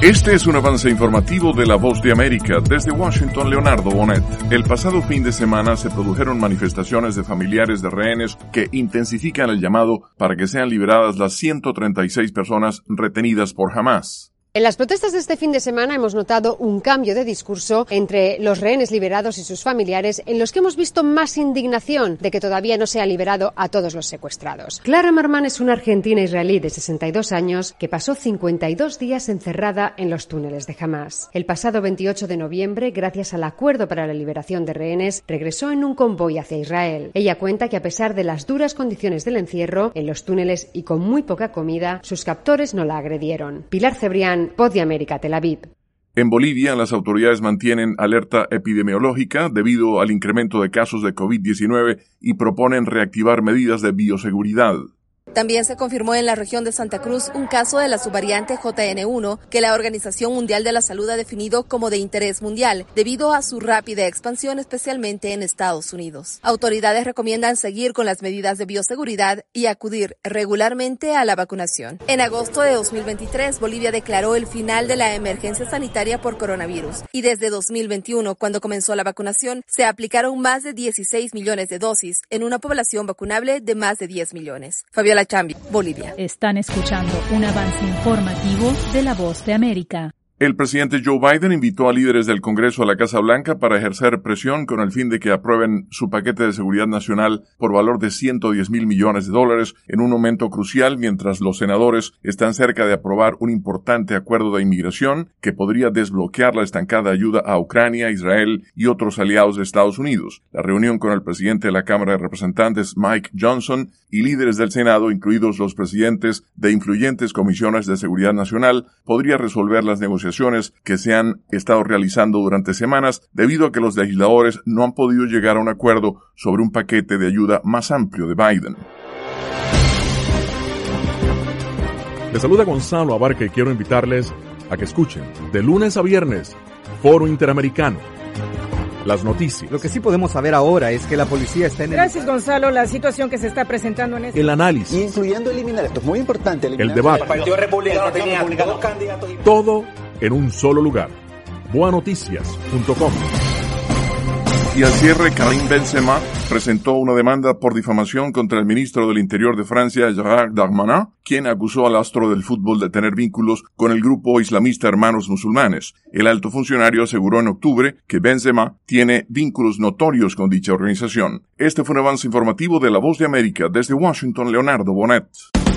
Este es un avance informativo de La Voz de América. Desde Washington, Leonardo Bonet. El pasado fin de semana se produjeron manifestaciones de familiares de rehenes que intensifican el llamado para que sean liberadas las 136 personas retenidas por Hamás. En las protestas de este fin de semana hemos notado un cambio de discurso entre los rehenes liberados y sus familiares, en los que hemos visto más indignación de que todavía no se ha liberado a todos los secuestrados. Clara Marman es una argentina israelí de 62 años que pasó 52 días encerrada en los túneles de Hamás. El pasado 28 de noviembre, gracias al acuerdo para la liberación de rehenes, regresó en un convoy hacia Israel. Ella cuenta que a pesar de las duras condiciones del encierro, en los túneles y con muy poca comida, sus captores no la agredieron. Pilar Cebrián, Voz de América, Tel Aviv. En Bolivia, las autoridades mantienen alerta epidemiológica debido al incremento de casos de COVID-19 y proponen reactivar medidas de bioseguridad. También se confirmó en la región de Santa Cruz un caso de la subvariante JN1 que la Organización Mundial de la Salud ha definido como de interés mundial debido a su rápida expansión, especialmente en Estados Unidos. Autoridades recomiendan seguir con las medidas de bioseguridad y acudir regularmente a la vacunación. En agosto de 2023, Bolivia declaró el final de la emergencia sanitaria por coronavirus y desde 2021, cuando comenzó la vacunación, se aplicaron más de 16 millones de dosis en una población vacunable de más de 10 millones. Fabiola Chambi, Bolivia. Están escuchando un avance informativo de La Voz de América. El presidente Joe Biden invitó a líderes del Congreso a la Casa Blanca para ejercer presión con el fin de que aprueben su paquete de seguridad nacional por valor de $110 mil millones en un momento crucial mientras los senadores están cerca de aprobar un importante acuerdo de inmigración que podría desbloquear la estancada ayuda a Ucrania, Israel y otros aliados de Estados Unidos. La reunión con el presidente de la Cámara de Representantes, Mike Johnson, y líderes del Senado, incluidos los presidentes de influyentes comisiones de seguridad nacional, podría resolver las negociaciones que se han estado realizando durante semanas debido a que los legisladores no han podido llegar a un acuerdo sobre un paquete de ayuda más amplio de Biden. Les saluda Gonzalo Abarca y quiero invitarles a que escuchen de lunes a viernes Foro Interamericano. Las noticias. Lo que sí podemos saber ahora es que la policía está en el... Gracias, Gonzalo. La situación que se está presentando en este... El análisis. Incluyendo eliminar, esto es muy importante. El debate. El Partido Republicano tenía dos candidatos. Todo en un solo lugar. Boanoticias.com. Y al cierre, Karim Benzema presentó una demanda por difamación contra el ministro del Interior de Francia, Gérald Darmanin, quien acusó al astro del fútbol de tener vínculos con el grupo islamista Hermanos Musulmanes. El alto funcionario aseguró en octubre que Benzema tiene vínculos notorios con dicha organización. Este fue un avance informativo de La Voz de América. Desde Washington, Leonardo Bonet.